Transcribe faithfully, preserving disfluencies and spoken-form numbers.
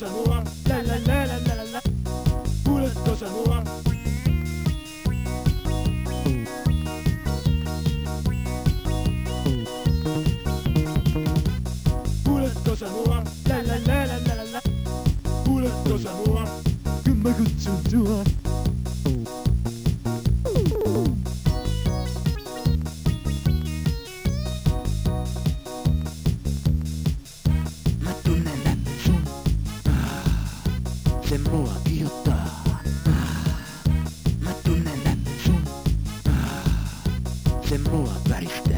sä mua? Lä lä lä lä lä lä. Kuuletko sä mua? Kuuletko sä mua? Lä lä lä lä lä lä. Kuuletko sä mua? Kun mä kutsun sua. Mä tunnen lämmön sun. Se mua kiihottaa. Mä tunnen lämmön sun. Se mua väristää.